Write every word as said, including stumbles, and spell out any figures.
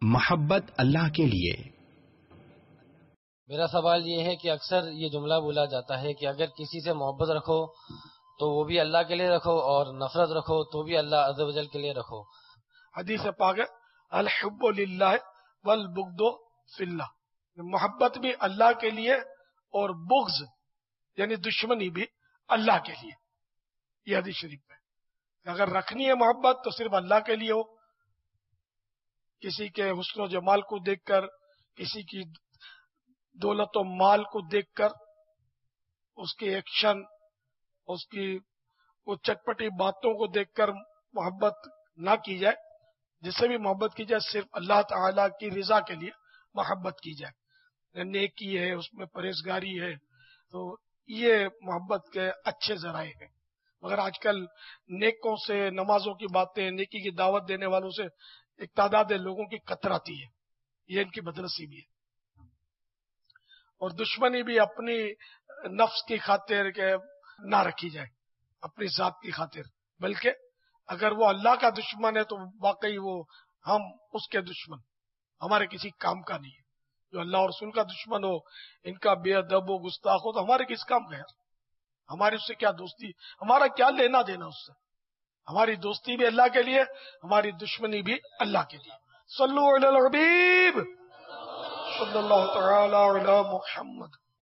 محبت اللہ کے لیے۔ میرا سوال یہ ہے کہ اکثر یہ جملہ بولا جاتا ہے کہ اگر کسی سے محبت رکھو تو وہ بھی اللہ کے لیے رکھو، اور نفرت رکھو تو بھی اللہ عز و جل کے لیے رکھو۔ حدیث پاک ہے الحب للہ والبغض فی اللہ، محبت بھی اللہ کے لیے اور بغض یعنی دشمنی بھی اللہ کے لیے۔ یہ حدیث شریف ہے، اگر رکھنی ہے محبت تو صرف اللہ کے لیے ہو، کسی کے حسن و جمال کو دیکھ کر، کسی کی دولت و مال کو دیکھ کر، اس کے ایکشن، اس کی وہ چٹپٹی باتوں کو دیکھ کر محبت نہ کی جائے۔ جس سے بھی محبت کی جائے صرف اللہ تعالی کی رضا کے لیے محبت کی جائے، نیکی ہے، اس میں پرہیزگاری ہے، تو یہ محبت کے اچھے ذرائع ہیں۔ مگر آج کل نیکوں سے، نمازوں کی باتیں، نیکی کی دعوت دینے والوں سے ایک تعداد لوگوں کی کتراتی ہے، یہ ان کی بدنصیبی ہے۔ اور دشمنی بھی اپنی نفس کی خاطر کہ نہ رکھی جائے، اپنی ذات کی خاطر، بلکہ اگر وہ اللہ کا دشمن ہے تو واقعی وہ ہم اس کے دشمن، ہمارے کسی کام کا نہیں ہے۔ جو اللہ اور رسول کا دشمن ہو، ان کا بے ادب و گستاخ ہو، تو ہمارے کس کام کا ہے؟ ہماری اس سے کیا دوستی، ہمارا کیا لینا دینا اس سے؟ ہماری دوستی بھی اللہ کے لیے، ہماری دشمنی بھی اللہ کے لیے۔ صلو علی الحبیب صلی اللہ تعالی علی محمد۔